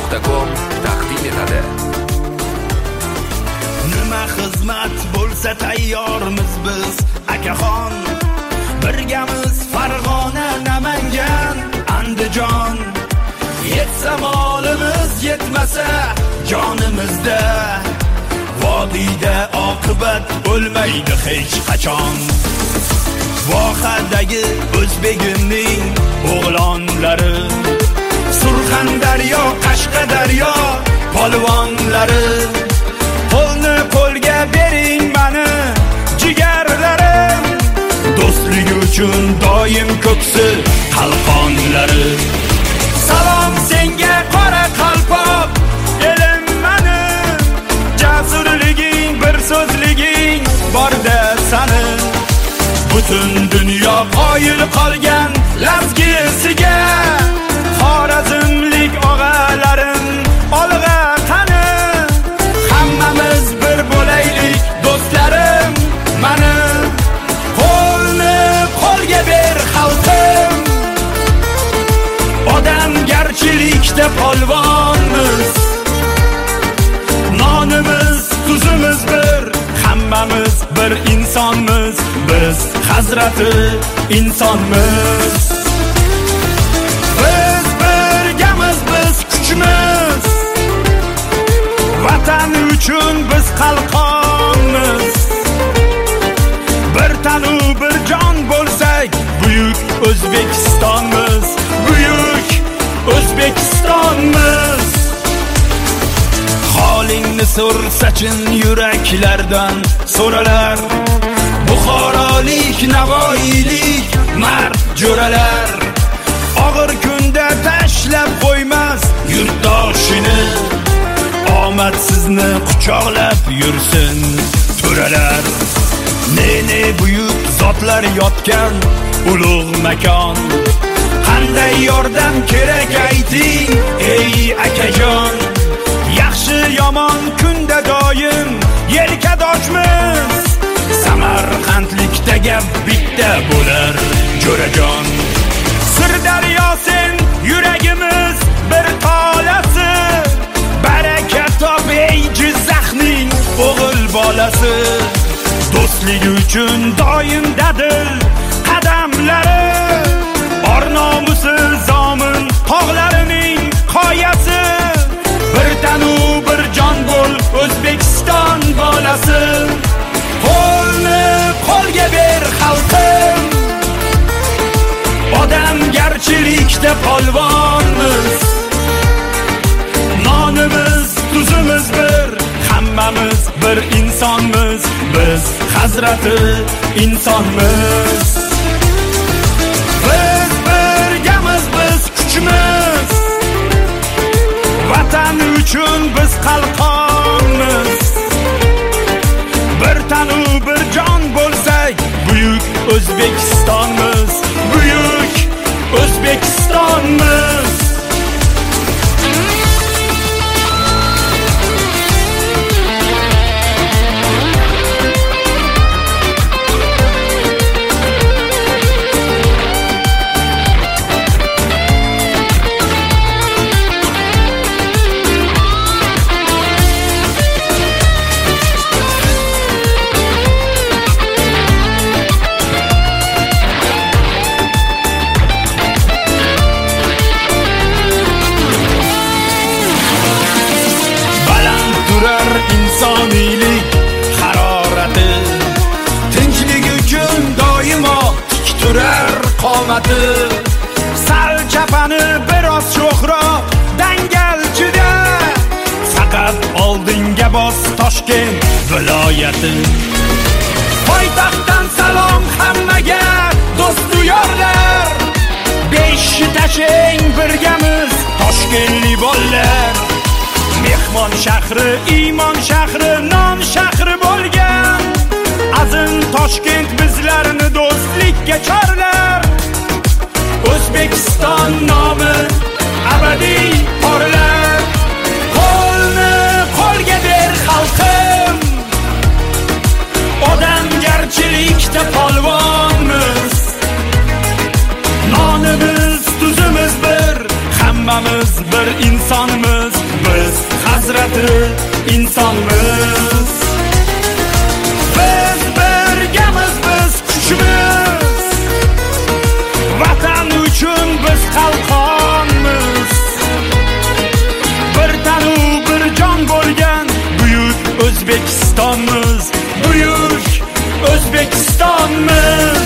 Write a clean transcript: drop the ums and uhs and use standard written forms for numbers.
Media.com taqdim etadi. Nima xizmat bo'lsa tayyormiz biz akaxon. Birgamiz Farg'ona, Namangan, Andijon. Yetsa molimiz, yetmasa jonimizda. Vodiyda oqibat bo'lmaydi hech qachon. Vohadagi o'zbegimning o'g'lonlari, Surxondaryo, Qashqadaryo polvonlari, qo'lni qo'lga bering mani jigarlarim. Do'stligi uchun doim ko'ksi qalqonlari. Salom senga qora qalpoq elim mani, jasurliging, bir so'zliging borda sani. Butun dunyo qoyil qolgan lavgisiga, Xorazmlik og'alarim olg'a qani. Hammamiz bir bo'laylik do'stlarim mani. Qo'lni qo'lga ber xalqim, odamgarchilikda polvonmiz. Nonimiz, tuzimiz bir, hammamiz bir insonmiz. Biz Hazrati insonmiz. Biz birgamiz, biz kuchimiz. Vatan uchun biz qalqonmiz. Bir tanu bir jon bo'lsak, buyuk O'zbekistonmiz. Buyuk O'zbekistonmiz. Holingni so'rsachin yuraklardan so'ralar. Buxorolik, Navoiylik mard jo'ralar. Og'ir kunda tashlab qo'ymas yurtdoshini. Omad sizni quchoqlab yursin to'ralar. Ne buyuk zotlar yotgan ulug' makon. Qanday yordam kerak ayting ey akajon. Yaxshi yomon kunda doim yelkadoshmiz. Samarqandlikda gap bitta bo'lar jo'rajon. Sirdaryo sen yuragimiz bir tolasi. Baraka top ey Jizzaxning o'g'il bolasi. Do'stlik uchun doim dadil qadamlari. Or-nomusi zomin tog'larining qoyasi. Bir tanu bir jon bo'l O'zbekiston bolasi. Qo'lni qo'lga ber xalqim, odamgarchilikda polvonmiz. Nonimiz, tuzimiz bir, hammamiz bir insonmiz. Biz Hazrati insonmiz. Biz birgamiz, biz kuchimiz. Vatan uchun biz qalqonmiz. Bir tanu bir jon bo'lsak, buyuk O'zbekistonmiz. Buyuk O'zbekistonmiz. insoniylik harorati. Tinchlik uchun doimo tik turar qomati. Sal chapani biroz sho'xroq dangalchida. Faqat oldinga bos Toshkent viloyati. Poytaxtdan salom hammaga do'stu yorlar. Besh tashing birgamiz Toshkentli bollar. Mehmon shahri, iymon shahri, non shahri bo'lgan azim Toshkent bizlarni do'stlikka chorlar. O'zbekiston nomi abadiy porlar. Qo'lni qo'lga ber xalqim, odamgarchilikda polvonmiz. Nonimiz, tuzimiz bir, hammamiz bir insonmiz. qadri insonmiz. Biz birgamiz, biz kuchmiz. Vatan uchun biz qalqonmiz. Bir tanu bir jon bo'lgan buyuk O'zbekistonmiz. Buyuk O'zbekistonmiz.